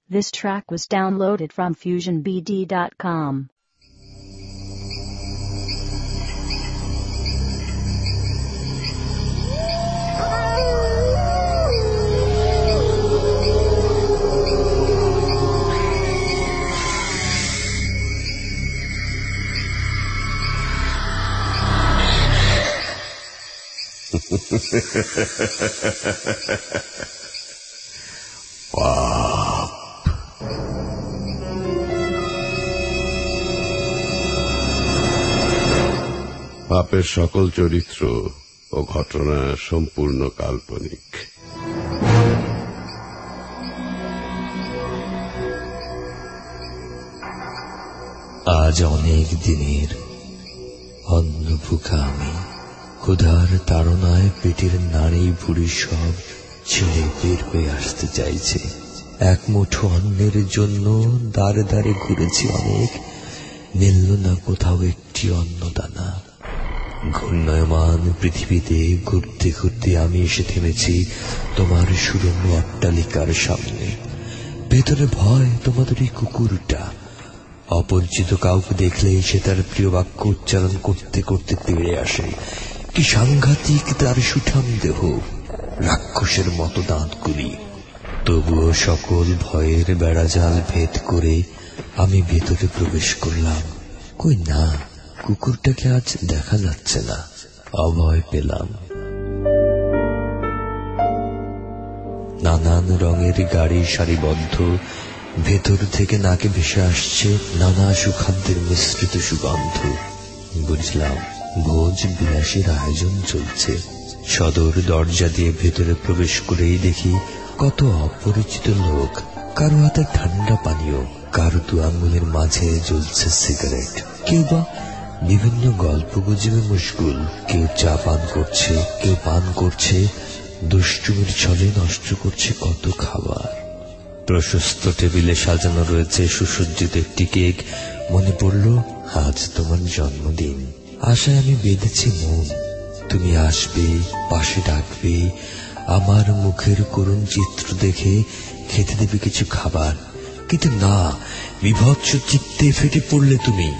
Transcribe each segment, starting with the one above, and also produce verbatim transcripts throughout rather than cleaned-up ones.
This track was downloaded from fusion b d dot com. পাপ পাপের সকল চরিত্র ও ঘটনা সম্পূর্ণ কাল্পনিক। আজ অনেক দিনের অন্ন ভুখা আমি, ক্ষুধার তাড়নায় পেটের নাড়ি ভুড়ি সব ছেড়ে বের হয়ে আসতে চাইছে। এক মুঠো অন্নের জন্য দাঁড়ে দাঁড়ে ঘুরেছি অনেক, মিলল না কোথাও একটি অন্নদানা। ঘূর্ণয়মান পৃথিবীতে ঘুরতে ঘুরতে আমি এসে থেমেছি তোমার সুরম্য অট্টালিকার সামনে। ভেতরে ভয় তোমাদের এই কুকুরটা, অপরিচিত কাউকে দেখলে সে তার প্রিয় বাক্য উচ্চারণ করতে করতে তেড়ে আসে। কি সাংঘাতিক তার সুঠাম দেহ, রাক্ষসের মতো দাঁতগুলি। তবুও সকল ভয়ের বেড়াজাল ভেদ করে আমি ভেতরে প্রবেশ করলাম। কই না, কুকুরটাকে আজ দেখা যাচ্ছে না। অভয় পেলাম। নানান রঙের গাড়ি সারিবদ্ধ, ভেতর থেকে নাকে ভেসে আসছে নানা সুখাদ্যের মিশ্রিত সুগন্ধ। বুঝলাম ভোজ বিলাসের আয়োজন চলছে। সদর দরজা দিয়ে ভেতরে প্রবেশ করেই দেখি কত অপরিচিত লোক। কারো হাতে ঠান্ডা পানীয়, কারো দু আঙ্গুলের মাঝে জ্বলছে সিগারেট। কেউ বা বিভিন্ন গল্প গুজবে মশগুল। কেউ চা পান করছে, কেউ পান করছে, দুষ্টুমির ছলে নষ্ট করছে কত খাবার। প্রশস্ত টেবিলে সাজানো রয়েছে সুসজ্জিত একটি কেক। মনে পড়ল আজ তোমার জন্মদিন। আশায় আমি বেঁধেছি মন, তুমি আসবে, পাশে ডাকবে, আমার মুখের করুণ চিত্র দেখে খেতে দেবে কিছু খাবার। কিন্তু না, বিভৎস চিত্তে ফেটে পড়লে তুমি।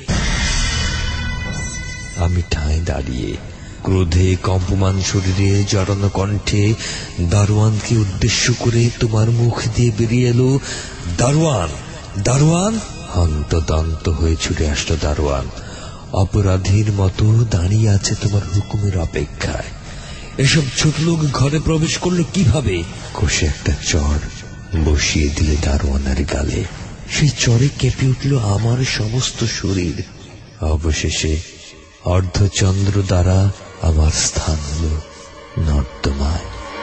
আমি ঠায় দাঁড়িয়ে, ক্রোধে কম্পমান শরীরে জড়ানো কণ্ঠে দারোয়ানকে উদ্দেশ্য করে তোমার মুখ দিয়ে বেরিয়ে এলো, দারোয়ান, দারোয়ান। হন্তদন্ত হয়ে ছুটে আসলো দারোয়ান। অপরাধীর মতো দাঁড়িয়ে আছে তোমার হুকুমের অপেক্ষায়। এসব ছোট লোক ঘরে প্রবেশ করলো কিভাবে? কষে একটা চড় বসিয়ে দিলে দারোয়ানের গালে। সেই চড়ে কেঁপে উঠল আমার সমস্ত শরীর। অবশেষে অর্ধচন্দ্র দ্বারা আমার স্থান হল নর্দমায়।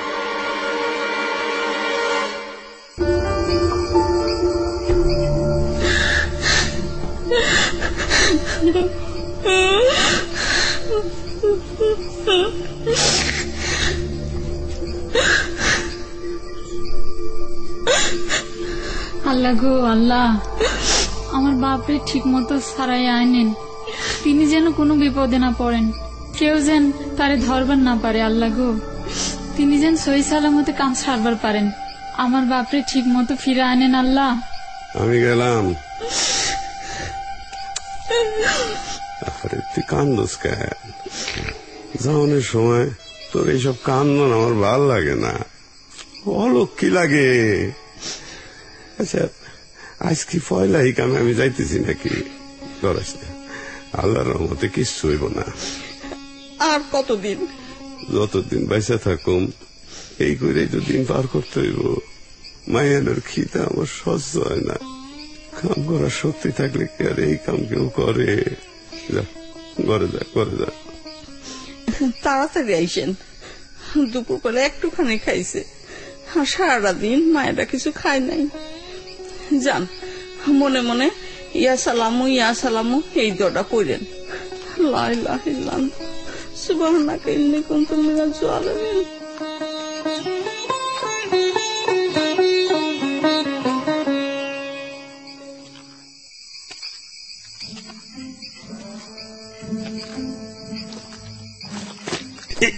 আল্লাহ গো আল্লাহ, আমার বাপরে ঠিক মতো সারাই আনেন, তিনি যেন কোনো বিপদে না পড়েন, কেউ যেন তারে ধরবার না পারে। আল্লাহ গো, তিনি যেন সহি সালামতে কাম সারবার পারেন। আমার বাপরে ঠিক মতো ফিরে আনেন আল্লাহ। আমি গেলাম। তুই কান্দোস কেন? যাওয়ানোর সময় তোর এইসব কান্দন আমার ভাল লাগে না, অলক্ষী লাগে। আচ্ছা, আজ কি পয়লা এই কামে আমি যাইতেছি নাকি? ধরাস না, আল্লাহর রহমতে কিচ্ছু হইব না। আর কতদিন? যতদিন বাইসা থাকুম এই করে তো দিন পার করতে হইব। মায়ানোর খিদা আমার সহ্য হয় না। কাম করার শক্তি থাকলে কি আর এই কাম কেউ করে? যা ঘরে যা, ঘরে যা। তাড়াতাড়ি আইসেন, দুপুর বেলা একটুখানি খাইছে, সারাটা দিন মায়েরা কিছু খায় নাই। যান, মনে মনে ইয়া সালামু ইয়া সালামু এই দোয়াটা পড়েন। লা ইলাহা ইল্লাল্লাহ সুবহানাকা ইন্নী কুনতু মিনাজ জালিমিন।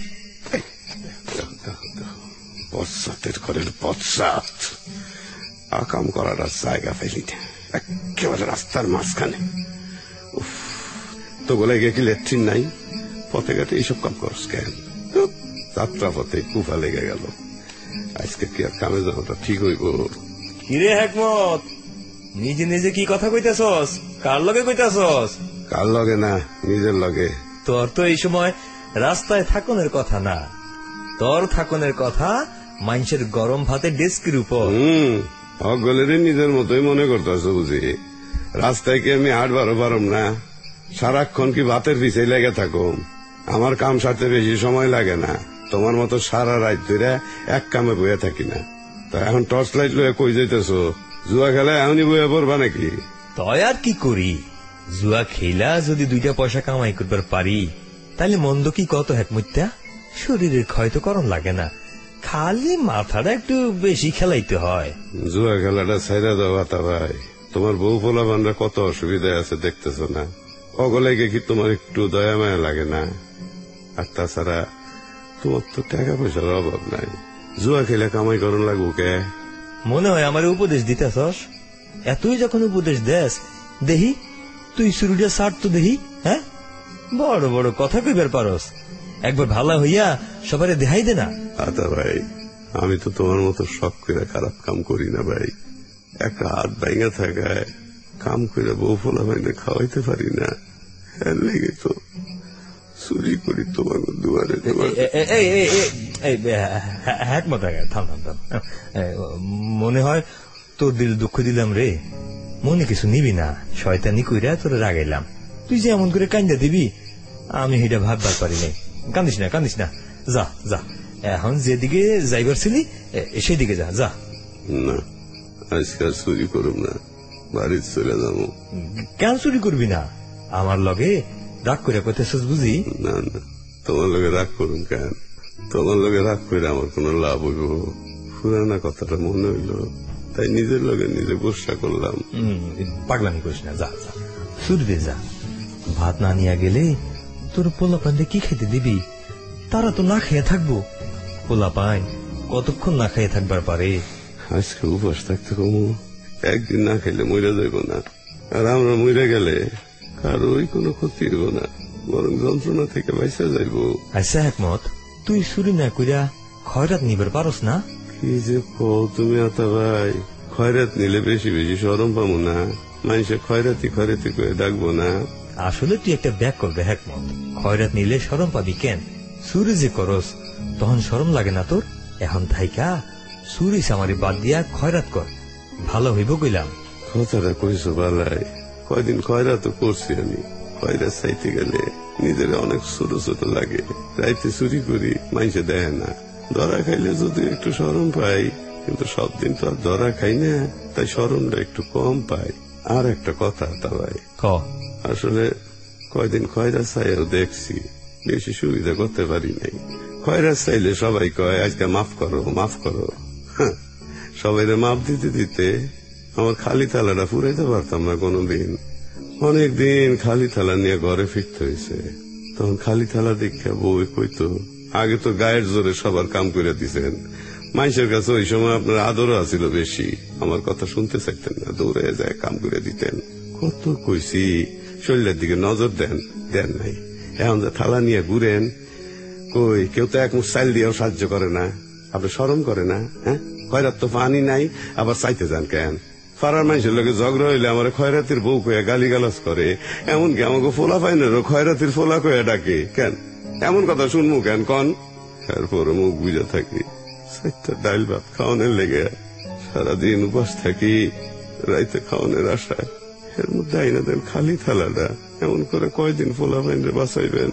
পশ্চাতের ঘরের পশ্চাৎ কাম করার জায়গা পাইলি না, একেবারে রাস্তার মাঝখানে। তো বলে গিয়ে কি লেট্রিন নাই, পথে ঘাটে এইসব কাম করস কেন? যাত্রা পথে কুফা লেগে গেল, আজকে কি আর কামে যাওয়াটা ঠিক হইব? কিরে হেকমত, নিজে নিজে কি কথা কইতেছস? কার লগে কইতেছস? কার লগে না, নিজের লগে। তোর তো এই সময় রাস্তায় থাকনের কথা না, তোর থাকনের কথা মানুষের গরম ভাতে ডেস্কের উপর। হম অগলের নিজের মতোই মনে করতেছ বুঝি? রাস্তায় কি আমি আট বারো পারম না? সারাক্ষণ কি ভাতের পিছিয়ে লেগে থাকুম? আমার কাম সারতে বেশি সময় লাগে না, তোমার মতো সারা রাত ধরে এক কামে বয়ে থাকি না। তা এখন টর্চ লাইট লয়ে কই যাইতেছ? জুয়া খেলা এমনই বয়ে পড়বা নাকি? তয় আর কি করি, জুয়া খেলা যদি দুইটা পয়সা কামাই করবার পারি তাহলে মন্দ কি কত হেকমত্যা? শরীরের ক্ষয় তো করণ লাগে না, খালি মাথাটা একটু বেশি খেলাইতে হয়। জুয়া খেলাটা ছাইরা দাও আতা ভাই, তোমার বউ পোলা বানরা কত অসুবিধায় আছে দেখতেছ না? অগলাইকে কি তোমার একটু দয়া মায়া লাগে না? আর তাছাড়া তোমার তো টাকা পয়সার অভাব নাই, জুয়া খেলে কামাই করণ লাগবো কে? মনে হয় আমার উপদেশ দিতেছস, এতই যখন উপদেশ দেস দেহি তুই শুরুটা সার তো দেহি। হ্যাঁ, বড় বড় কথা কইবার পারস, একবার ভালো হইয়া সবারে দেখাই দে না। আতা ভাই, আমি তো তোমার মতো শখ করে খারাপ কাম করি না ভাই। একটা হাত ভাঙা থাকায় কাম করে বউ ফোলা ভাইনে খাওয়াইতে পারি না, এর লেগে তো চুরি করি তোমার দুয়ারে। হেকমত থাম থাম থাম, মনে হয় তোর দিল দুঃখ দিলাম রে। মনে কিছু নিবি না, শয়তানি কইরা তোর রাগাইলাম। তুই যে এমন করে কান্দা দিবি আমি সেটা ভাববার পারি নাই। কান্দিস না কান্দিস না, যা যা, এখন যেদিকে যাইবার ছিলি সেদিকে যা যা। না, আজকে আর চুরি করুম না, বাড়ি চলে যাবো। কেন চুরি করবি না? আমার লগে রাগ করে কইতেছস বুঝি? না না, তোমার লগে রাগ করুন কেন? তোমার লগে রাগ করে আমার কোন লাভ হইব? পুরানা কথাটা মনে হইল, তাই নিজের লগে নিজে গোসা করলাম। পাগলামি করিস না, যা যা চুরিতে যা। ভাত না নিয়ে গেলে তোর পোলা পান্ডে কি খেতে দিবি? তারা তো না খেয়ে থাকবো। পোলা পাইন কতক্ষণ না খেয়ে থাকবার পারে? আজকে উপাস থাকতে কমু, একদিন না খাইলে মরে যাইব না। আর আমরা মরে গেলে কারোই কোনো ক্ষতি হইব না, বরং যন্ত্রণা থেকে বাইসা যাইব। আচ্ছা হেকমত, তুই চুরি না কইরা খয়রাত নিবার পারস না? কি যে কও তুমি আতা ভাই, খয়রাত নিলে বেশি বেশি শরম পাবো না? মানুষে খয়রাতি খয়রাতি করে ডাকবো না? আসলে তুই একটা ব্যাক করবে হেকমত, খয়রাত নিলে শরম পাবি কেন? চুরি যে করস তখন শরম লাগে না তোর? এখন থাইকা চুরি সামারি বাদ দিয়া খয়রাত কর, ভালো হইব কইলাম। কথাটা কইছো বালাই, কয়দিন খয়রাত করছি আমি। খয়রাত চাইতে গেলে নিজের অনেক ছোট ছোট লাগে, রাইতে চুরি করি, মানুষে দেয় না। ধরা খাইলে যদি একটু শরম পাই, কিন্তু সব দিন তো আর ধরা খাই না, তাই শরমটা একটু কম পাই। আর একটা কথা তা ভাই, আসলে কয়দিন খয়রাত চাইও দেখছি, বেশি সুবিধা করতে পারি নাই। খয়রাত চাইলে সবাই কয় আজকে মাফ করো মাফ করো, সবাই মাফ দিতে দিতে আমার খালি থালাটা ফুরাইতে পারতাম না কোনদিন। অনেক দিন খালি থালা নিয়ে ঘরে ফিরতে হয়েছে, তখন খালি থালা দেখে বউ কইতো আগে তো গায়ের জোরে সবার কাম করে দিছেন, মানুষের কাছে ওই সময় আপনার আদরও আছিল বেশি, আমার কথা শুনতে চাইতেন না, দৌড়ে যায় কাম করে দিতেন। কত কইছি শরীরের দিকে নজর দেন, দেন নাই। এখন যে থালা নিয়ে ঘুরেন, কই কেউ তো এক মুঠ চাইল দিয়েও সাহায্য করে না, আপনি শরম করে না? হ্যাঁ, খয়রাত তো পানি নাই, আবার চাইতে যান কেন? পাড়ার মানুষের লোকে ঝগড়া হইলে আমার খয়রাতির বউ কয়ে গালি গালাজ করে, এমনকি আমাকে ফোলা পাইনেরও খয়রাতির ফোলা কয়ে ডাকে কেন? এমন কথা শুনবো কেন কন? এরপরে মুখ বুঝে থাকি, চারটা ডাইল ভাত খাওয়ানোর লেগে সারাদিন উপাস থাকি, রাইতে খাওয়ানোর আশায়। এর মধ্যে আইনা দেন খালি থালাটা, এমন করে কয়দিন ফোলা পাইনে বাঁচাইবেন?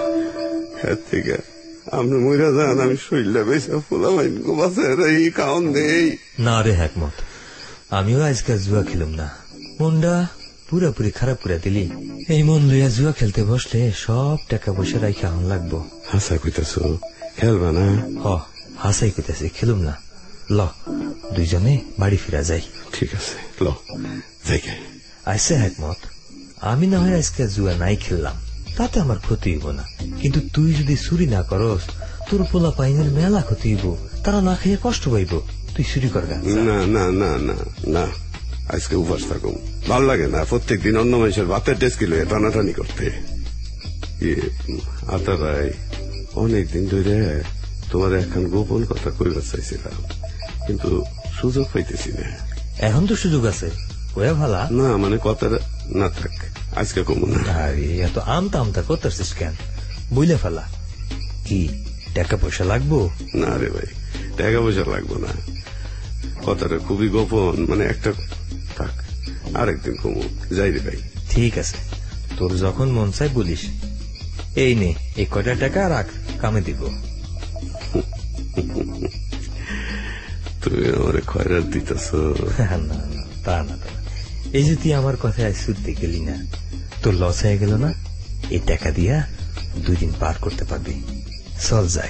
এর থেকে আপনি মইরা যান, আমি শরীরটা বেশি ফোলা পাইন বাঁচাই খাওয়ান দেই না রে হেকমত। আমিও আজকাল জুয়া খেলুম না, মনটা পুরাপুরি খারাপ করে দিলি। এই মন লইয়া জুয়া খেলতে বসলে সব টাকা পয়সা রাইখা হন লাগবো। হাসা কইতাছো, খেলবা না? হ, হাসাই কইতাছি, খেলুম না। ল দুইজনে বাড়ি ফিরা যাই। ঠিক আছে, ল যাই। আইসে হেকমত, আমি না হয় আজকে জুয়া নাই খেললাম, তাতে আমার ক্ষতি হইব না, কিন্তু তুই যদি চুরি না করস তোর পোলা পাইনের মেলা ক্ষতি হইব, তারা না খেয়ে কষ্ট পাইব। তুই চুরি কর গা। না না না না না, আজকে উপাস থাকুম, ভাল লাগে না প্রত্যেক দিন অন্য মানুষের ভাতের টেস্কি লয়ে টানাটানি করতে। আতা ভাই, অনেকদিন ধরে তোমার এখন গোপন কথা কইবার চাইছিলাম, কিন্তু সুযোগ পাইতেছি না। এখন তো সুযোগ আছে, কয়া ভালা না মানে কথাটা না থাক, আজকে কমু না। আরে এত আমতা আমতা করতেছিস কেন? বুঝলে ফেলা কি টাকা পয়সা লাগবো? না রে ভাই, টাকা পয়সা লাগবো না, কথাটা খুবই গোপন, মানে একটা থাক, আরেকদিন কমু, যাই রে ভাই। ঠিক আছে, তোর যখন মন চাই বলিস। এই নে এই কয়টা টাকা রাখ, কামে দিব। তুমি আমার খয়রাত দিতেছ? না না তা না, তা না। এই যে তুই আমার কথায় আজ শুনতে গেলি না, তোর লস হয়ে গেল না? এই টাকা দিয়া দুই দিন পার করতে পারবি। চল যাই।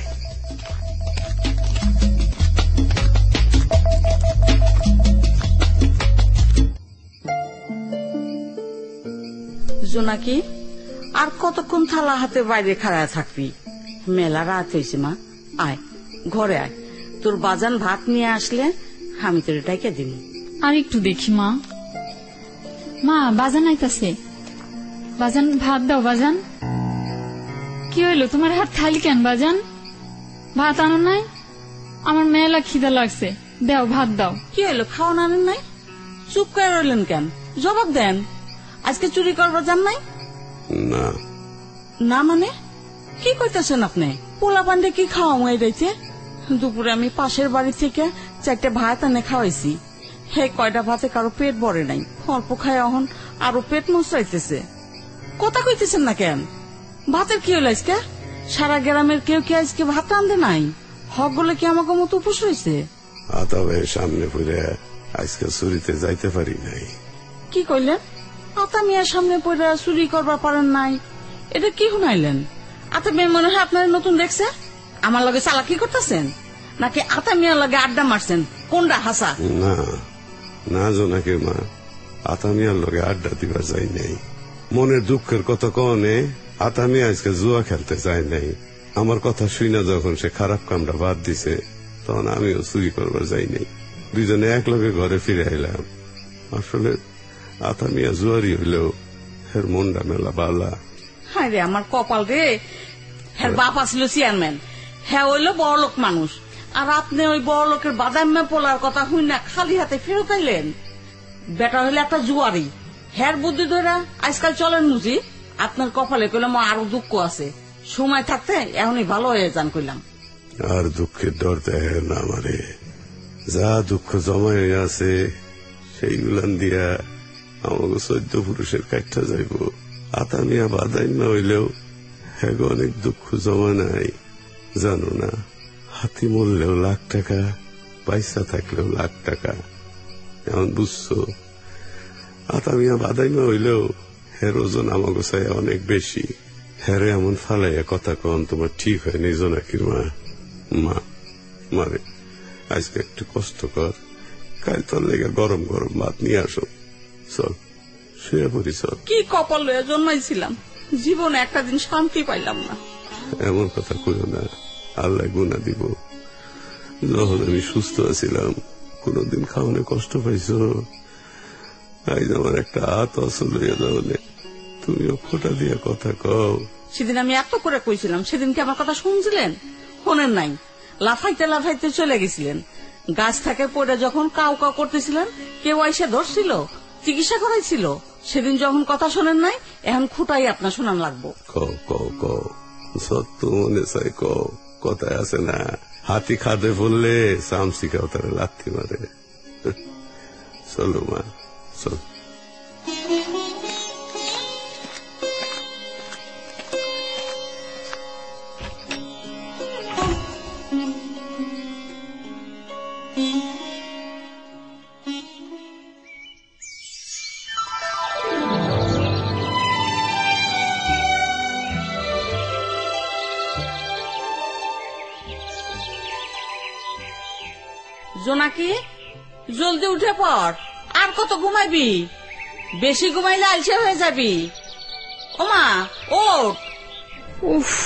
জোনাকি, আর কতক্ষণ থালা হাতে বাইরে খাড়ায় থাকবি? মেলা রাত হয়েছে মা, আয় ঘরে আয়, তোর বাজান ভাত নিয়ে আসলে আমি তোর ডাইকে দিব। আর একটু দেখি মা। মা, বাজান আইতাছে। বাজান ভাত দাও। বাজান, কি হইলো তোমার হাত খালি কেন? বাজান ভাত আনো নাই? আমার মেলা খিদা লাগছে, দাও ভাত দাও। কি হইলো, খাওয়া আনেন নাই? চুপ করে রইলেন কেন? জবাব দেন। আজকে চুরি করবার যান নাই? না না মানে কি কইতেছেন আপনি? পোলা পান্ডে কি খাওয়া মাইরাইছে? দুপুরে আমি পাশের বাড়ি থেকে চারটে ভাত এনে খাওয়াইছি, হে কয়টা ভাতে কারো পেট ভরে নাই, অল্প খায় এখন আরো পেট মশরাইতেছে। কথা কইতেছেন না কেন? ভাতের কি হলো আজকে? সারা গ্রামের কেউ কি আজকে ভাত রান্ধে নাই? হক বলে কি আমাকে মতো উপোস হয়েছে? আতা ভাইয়ের সামনে পড়ে আজকে চুরিতে যাইতে পারি নাই। কি কইলেন? আতা মিয়ার সামনে পড়ে চুরি করবার পারেন নাই, এটা কি শুনাইলেন? আতা মেয়ে মনে হয় আপনার নতুন দেখছে। আমার লগে চালাকি করতেছেন নাকি আতা মিয়ার লগে আড্ডা মারছেন? কোনটা হাসা? না না জোনাকির মা, আতা মিয়ার লগে আড্ডা দিবার যাই নাই। মনের দুঃখের কথা কনে আতা মিয়া আজকে জুয়া খেলতে যায় নাই। আমার কথা শুনে যখন সে খারাপ কামটা বাদ দিছে, তখন আমিও চুরি করবার যাই নাই। দুইজনে এক লগে ঘরে ফিরে এলাম। আসলে আতা মিয়া জুয়ারি হইলেও হের মনটা মেলা বালা। হায় রে আমার কপাল রে, হের বাপ আসল চেয়ারম্যান, হ্যাঁ হইলো বড় লোক মানুষ, আর আপনি ওই বড় লোকের বাদাম পোলার কথা শুই না খালি হাতে ফেরত আইলেন। বেটা হইলে একটা জুয়ারি, হ্যার বুদ্ধি ধরা আজকাল চলেন বুঝি। আপনার কপালে কইলাম আরো দুঃখ আছে, সময় থাকতে এখনই ভালো হয়ে যান কইলাম। আর দুঃখের ডর দেখে না আমারে, যা দুঃখ জমা হয়ে আছে সেইগুলান দিয়া আমাকে চোদ্দ পুরুষের কাঠটা যাইব। আতা মিয়া বাদাই না হইলেও হ্যাঁ অনেক দুঃখ জমা নাই, জানো না? হাতি মরলেও লাখ টাকা, পয়সা থাকলেও লাখ টাকা। এমন বুঝছো? আতা মিয়া বাদাই না হইলেও হের ওজন আমাকে চাই অনেক বেশি। হ্যারে এমন ফালাইয়া কথা কন তোমার ঠিক হয় নি জোনাকির মা? মা মারে আজকে একটু কষ্ট কর, কাল তোর লেগে গরম গরম ভাত নিয়ে আসো। চল শুয়ে পড়ি চল। কি কপাল লয়ে জন্মাইছিলাম, জীবনে একটা দিন শান্তি পাইলাম না। এমন কথা কইও না, আল্লাহ গুনাহ দিব। যখন আমি সুস্থ আছিলাম কোনদিন খাওয়ানে কষ্ট পাইছো? আজ আমার একটা হাত অসল হইয়া যাও, তুমিও ফোটা দিয়া কথা কও। সেদিন আমি এত করে কইছিলাম, সেদিন কি আমার কথা শুনছিলেন? শোনেন নাই, লাফাইতে লাফাইতে চলে গেছিলেন। গাছ থেকে পড়ে যখন কাউ কাউ করতেছিলেন, কেউ এসে ধরছিল, চিকিৎসা করাইছিল। সেদিন যখন কথা শোনেন নাই, এখন খুঁটাই আপনার শোনান লাগবো। কও কও কও, সত্য মনে চাই কও। কথায় আছে না, হাতি খাদে বললে চামচিকাও তারা লাথি মারে। চলো মা চল। জোনাকি, জলদি উঠে পড়। আর কত ঘুমাইবি? বেশি ঘুমাইলে আলসে হয়ে যাবি। ওমা ওঠ। উফ,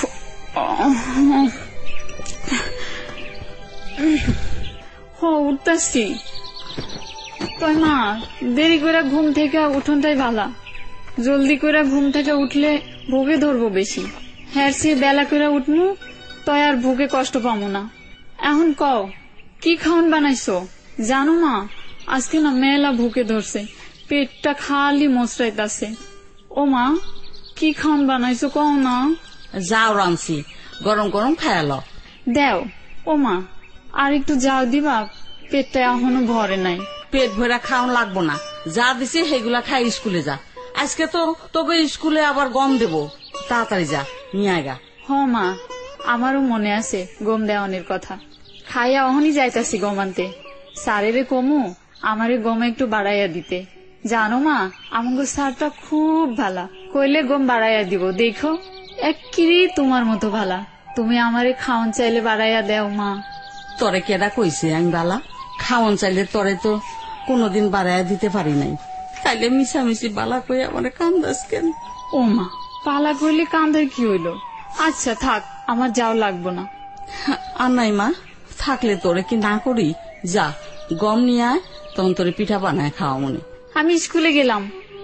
হ উঠতেছি। তাই মা দেরি করে ঘুম থেকে উঠনটাই ভালা, জলদি করে ঘুম থেকে উঠলে ভোগে ধরবো বেশি। হ্যাঁ সে বেলা করে উঠমু তয় আর ভোগে কষ্ট পাবো না। এখন কও কি খাওয়ান বানাইছো? জানো মা আজকে না মেলা ভুকে ধরছে, পেটটা খালি মশরাইতাছে। ও মা কি খাওয়ান বানাইছো কও না? যাও রাঁধছি, গরম গরম খায়ালো। দেও ও মা, আর একটু যাও দিবা, পেটটা এখনো ভরে নাই। পেট ভরা খাওয়ান লাগবো না, যা দিছি সেগুলা খাই স্কুলে যা। আজকে তো তোকে স্কুলে আবার গম দেবো, তাড়াতাড়ি যা নিয়ে আয়গা। হ মা আমারও মনে আছে গম দেওয়ানের কথা। খাইয়া অহনই যাইতাছি গম আনতে। সারেরে কমু আমারে গম একটু বাড়াইয়া দিতে। জানো মা আমাকে সারটা খুব ভালা, কইলে গম বাড়াইয়া দিব। দেখো একই তোমার মতো ভালা, তুমি আমারে খাওয়ান চাইলে বাড়াইয়া দেও মা। তরে কেডা কইছে আমি বালা? খাওয়ান চাইলে তরে তো কোনদিন বাড়াইয়া দিতে পারি নাই, তাইলে মিশামিশি বালা কই আমার কান্দাস কেন? ও মা পালা কইলে কান্দার কি হইলো? আচ্ছা থাক আমার যাও লাগবো না। আর নাই মা, থাকলে তোরে কি না করি? যা গম নিয়ে আয়, তখন তোরে পিঠা বানায় খাওয়া মনে। আমি স্কুলে গেলাম।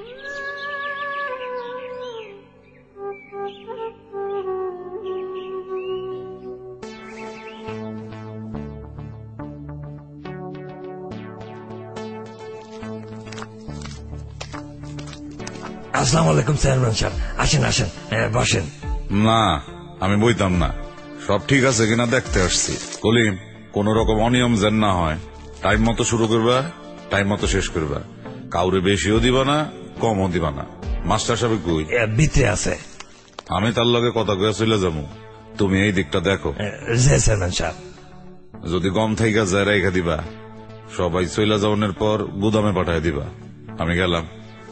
আসসালামু আলাইকুম চেয়ারম্যান সাহেব, আসেন আসেন বসেন। না আমি বইতাম না, সব ঠিক আছে কিনা দেখতে আসছি। কলিম কোন রকম অনিয়ম যেন না হয়, টাইম মতো শুরু করবা, টাইম মতো শেষ করবা, কাউরে বেশিও দিবা না কমও দিবা না। মাস্টার সাহেব কই? ভিতরে আছে। আমি তার লগে কথা কয়ে চলে যাবো, তুমি এই দিকটা দেখো। চেয়ারম্যান সাহেব যদি গম থেকে যায় রেখা দিবা, সবাই চলে যাওয়ার পর গুদামে পাঠায় দিবা। আমি গেলাম।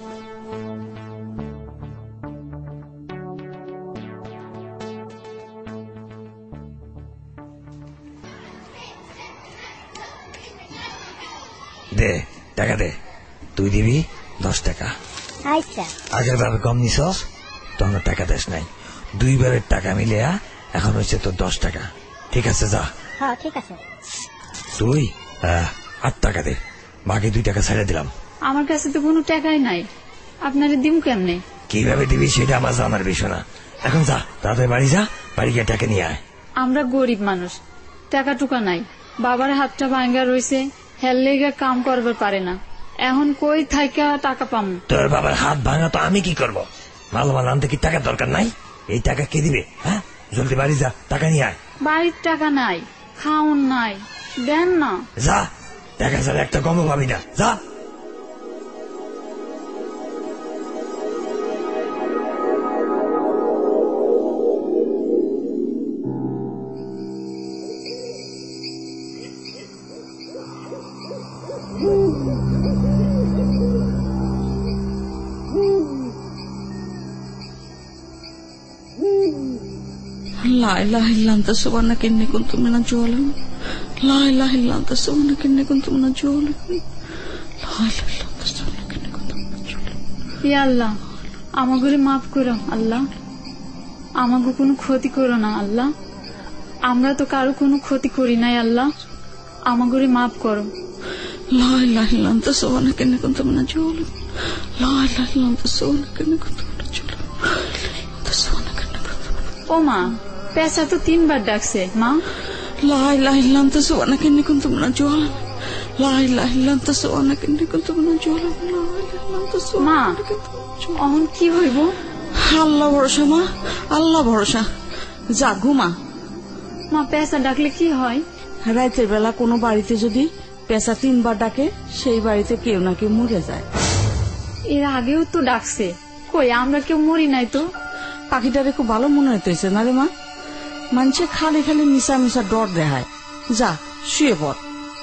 দে টাকা দে, তুই দিবি দশ টাকা। আচ্ছা আগের বার কম নিছস তখন টাকা দেশ নাই, দুইবারের টাকা মিলিয়া এখন হচ্ছে তোর দশ টাকা। ঠিক আছে যা। হ্যাঁ ঠিক আছে। তুই আট টাকা দে, বাকি দুই টাকা ছেড়ে দিলাম। আমার কাছে তো কোনো টাকাই নাই, আপনারে দিম কেমনে? কিভাবে দিবি সেটা আমার জানার বিষয় না। এখন যা তাদের বাড়ি যা, বাড়ি গিয়ে টাকা নিয়ে আয়। আমরা গরিব মানুষ, টাকা টুকা নাই। বাবার হাতটা ভাঙ্গা রয়েছে, হেল লেগে কাম করবার পারে না। এখন কই থাইকা টাকা পাম? তোর বাবার হাত ভাঙা তো আমি কি করব? মালমাল আনতে কি টাকার দরকার নাই? এই টাকা কে দিবে? হ্যাঁ জলদি বাড়ি যা, টাকা নিয়ে আয়। বাড়ির টাকা নাই, খাওন নাই, দেন না। যা, টাকা ছাড়া একটা গমও পাবি না, যা। La ilaha illa anta subhanaka inni kuntu minaz zalimin. La ilaha illa anta subhanaka inni kuntu minaz zalimin. La ilaha illa anta subhanaka inni kuntu minaz zalimin. ইয়া আল্লাহ আমাগরে মাফ করো আল্লাহ, আমাগো কোনো ক্ষতি করো না আল্লাহ। আমরা তো কারো কোনো ক্ষতি করি নাই আল্লাহ, আমাগরে মাফ করো। La ilaha illa anta subhanaka inni kuntu minaz zalimin. La ilaha illa anta subhanaka inni kuntu minaz zalimin. ও মা পেশা তো তিনবার ডাকছে মা। La ilaha illa anta subhanaka inni kuntu minaz zalimin. La ilaha illa anta subhanaka inni kuntu minaz zalimin. La ilaha illa anta মা অহন কি হইব? আল্লাহ ভরসা মা, আল্লাহ ভরসা। যা ঘুমা। মা পেশা ডাকলে কি হয়? রাতের বেলা কোনো বাড়িতে যদি পেশা তিনবার ডাকে, সেই বাড়িতে কেউ না কেউ মরে যায়। এর আগেও তো ডাকছে, কই আমরা কেউ মরি নাই তো। পাখিটারে খুব ভালো মনে হইতেছে না রে মা? মানুষে খালি খালি মিশা মিশা ডর দেখায়। যা শুয়ে পড়।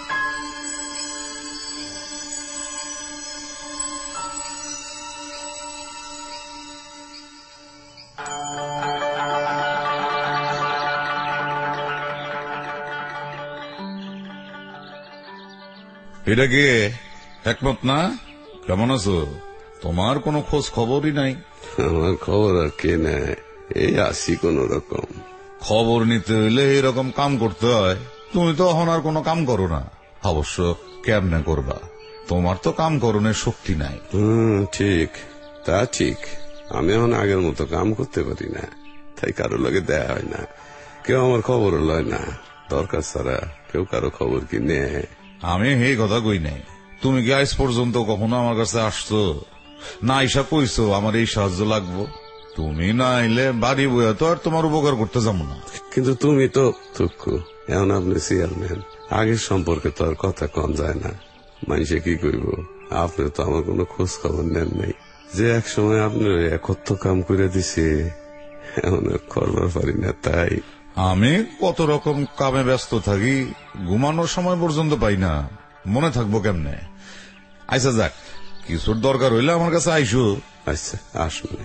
এটা কে? একমত না? কেমন আছো? তোমার কোনো খোঁজ খবরই নাই। আমার খবর আর কে নেয়, এই আসি কোন রকম। খবর নিতে হইলে এরকম কাম করতে হয়, তুমি তো এখন আর কোনো কাম করো না। অবশ্য কেমনে করবা, তোমার তো কাম করণের শক্তি নাই। হুম, ঠিক, তা ঠিক। আমি এখন আগের মতো কাম করতে পারি না, তাই কারো লাগে দেয়া হয় না, কেউ আমার খবর লয় না। দরকার ছাড়া কেউ কারো খবর কি নেয়? আমি এই কথা কই নাই। তুমি কি আজ পর্যন্ত কখনো আমার কাছে আসছো না? আইসা কইছো আমার এই সাহায্য লাগবো? তুমি না আইলে বাড়ি বইয়া তো আর তোমার উপকার করতে যাবো না। কিন্তু তুমি তো তুক্কু, এখন আপনি চেয়ারম্যান, আগের সম্পর্কে তো আর কথা কম যায় না। মানুষে কি কইব? আপনি তো আমার কোনো খোঁজ খবর নেন নাই। যে এক সময় আপনার একত্র কাম করে দিছে, এখন আর করবার পারি না। তাই আমি কত রকম কামে ব্যস্ত থাকি, ঘুমানোর সময় পর্যন্ত পাই না, মনে থাকবো কেমনে? আচ্ছা যাক, কিছুর দরকার হইলে আমার কাছে আইসো। আচ্ছা, আসলে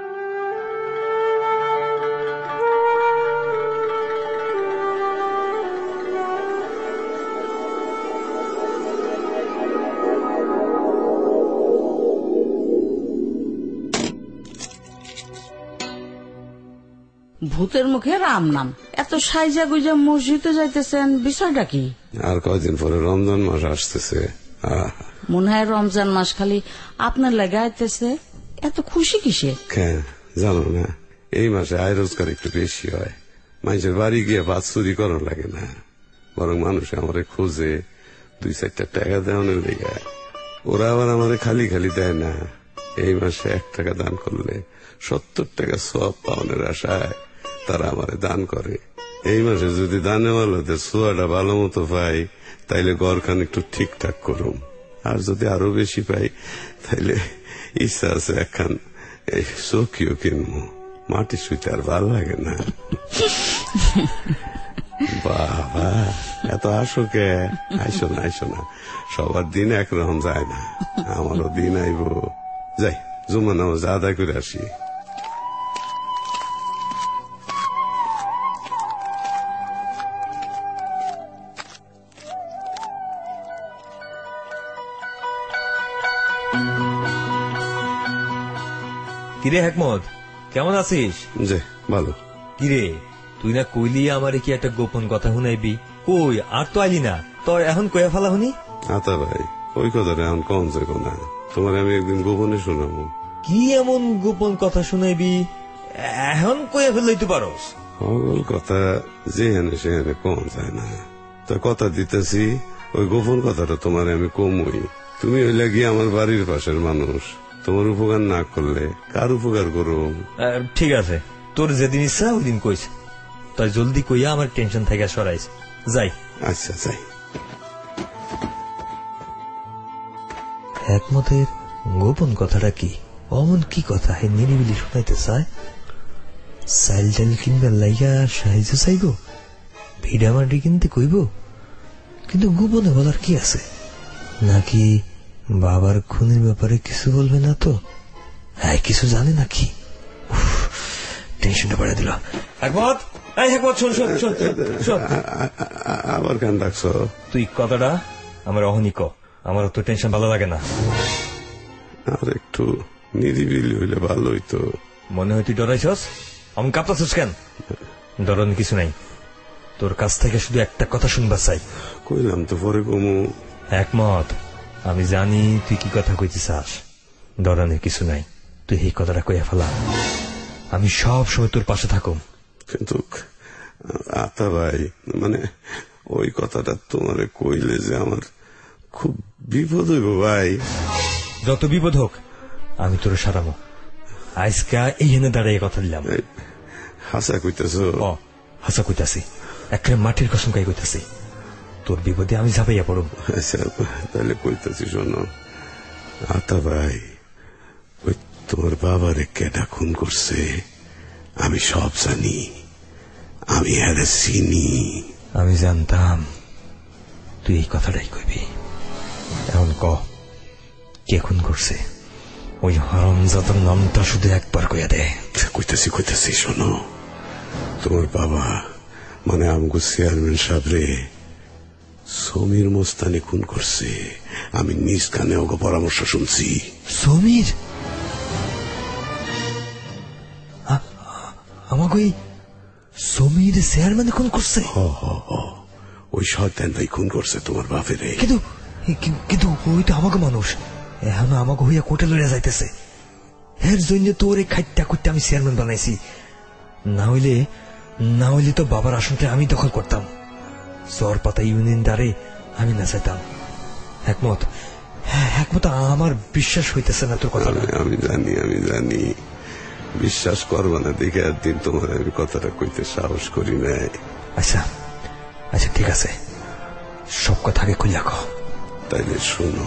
ভূতের মুখে রাম নাম, এত সাইজা গুইজা মসজিদে যাইতেছেন, বিষয়টা কি? আর কয়দিন পরে রমজান মাস আসতেছে। মনে হয় রমজান মাস খালি আপনার লাগে আইতেছে, এত খুশি কিসে? কেন জানো না, এই মাসে আয় রোজগার একটু বেশি হয়। মানুষের বাড়ি গিয়ে ভাত চুরি করা লাগে না, বরং মানুষ আমারে খোঁজে দুই চারটা টাকা দেওয়ানোর লেগে। ওরা আবার আমারে খালি খালি দেয় না। এই মাসে এক টাকা দান করলে সত্তর টাকা সব পাওনের আশায় তারা আমারে দান করে। এই মাসে যদি দানেওয়ালাদের সোয়াটা ভালো মতো পাই, তাইলে ঘরখান একটু ঠিকঠাক করুম। আর যদি আরো বেশি পাই, তাইলে ইচ্ছা আছে একখান এই চৌকিও কিনবো। মাটি শুইতে আর ভাল লাগে না। বাবা, এত আসো কে? আইসো না, আইসো না, সবার দিন একরকম যায় না, আমারও দিন আইব। যাই, জুমা নামাজ আদায় করে আসি। কিরে হেকমত, কেমন আছিস? যে ভালো। কিরে, তুই না কইলি আমারে কি একটা গোপন কথা শুনাইবি? কই আর তো আইলি না, তোর এখন কয়া ফেলা শুনি। আতা ভাই, ওই কথাটা এখন কম যাবো না, তোমার আমি একদিন গোপনে শোনাবো। কি এমন গোপন কথা শুনাইবি? এখন কয়া ফেলতে পারোস? সকল কথা যেখানে সেখানে কম যায় না, তা কথা দিতেছি, ওই গোপন কথাটা তোমার আমি কমই। তুমি হইলে গিয়ে আমার বাড়ির পাশের মানুষ, তোমার উপকার না করলে কার উপকার করো? ঠিক আছে, তোর যেদিন ইচ্ছা ওই দিন কইস, তাই জলদি কইয়া আমার টেনশন থেকে সরাইস। যাই। আচ্ছা যাই। হেকমতের গোপন কথাটা কি? অমন কি কথা হে নিরিবিলি শুনাইতে চায়? চাইল টাইল কিনবার লাইয়া সাহায্য চাইব, ভিড়া মাটি কিনতে কইব, কিন্তু গোপনে বলার কি আছে? নাকি বাবার খুনের ব্যাপারে কিছু বলবে না তো? হ্যাঁ, কিছু জানে নাকি? টেনশনটা বাড়িয়ে দিল। হেকমত, এই হেকমত, শোন শোন শোন শোন। আবার কেন ডাকছো? তুই কথাটা আমার অহনিক, আমার তো টেনশন ভালো লাগে না। আর একটু নিরিবিলি হইলে ভালো হইতো। মনে হয় তুই ডরাইছস? আমি কাঁপতাছিস কেন? ডরানোর কিছু নাই, তোর কাছ থেকে শুধু একটা কথা শুনবার চাই। কইলাম তো পরে কমু। একমত, আমি জানি তুই কি কথা কইতে চাস, ডরানোর কিছু নাই, তুই এই কথাটা কইয়া ফেলা, আমি সব সময় তোর পাশে থাকুম। কিন্তু আতা ভাই, মানে ওই কথাটা তোমারে কইলে যে আমার খুব বিপদ হইব ভাই। যত বিপদ হোক আমি তোর সারামো। আজকা এই হেনে দাঁড়িয়ে কথা দিলাম। হাসা কইতেছ? হাসা কইতাছি, একটা মাটির কসম গাই কইতাছি, তোর বিপদে আমি ঝাঁপাইয়া পড়ব। আচ্ছা তাহলে কইতাছি, শোনো আতা ভাই, ওই তোমার বাবারে কেডা খুন করছে আমি সব জানি, আমি আরে চিনি। আমি জানতাম তুই এই কথাটাই কইবি। এখন ক, কে খুন করছে? ওই হারামজাদার নামটা শুধু একবার কইয়া দে। কইতাছি কইতাছি শোনো, তোমার বাবা মানে আমগো চেয়ারম্যান সাহেবরে সমীর মোস্তানি খুন করছে। আমি নিজ কানে ওগো পরামর্শ শুনছি। সমীর? আমাকে সমীর চেয়ারম্যান খুন করছে? হ হ হ, ওই শয়তান ভাই খুন করছে তোমার বাপের। কিন্তু কিন্তু ওই তো আমাকে মানুষ, এখন আমাকে হইয়া কোটে লইয়া যাইতেছে। এর জন্য তো ওরে খাইটা খুঁটতে আমি চেয়ারম্যান বানাইছি, না হইলে না হইলে তো বাবার আসনটা আমি দখল করতাম, চর পাতা ইউনিয়ন দ্বারে আমি না চাইতাম। একমত একমত আমার বিশ্বাস হইতেছে না তোর কথা। আমি জানি আমি জানি বিশ্বাস করবা না দেখে একদিন তোমার আমি কথাটা কইতে সাহস করি নাই। আচ্ছা আচ্ছা ঠিক আছে, সব কথা আগে খুললা কও। তাইলে শোনো,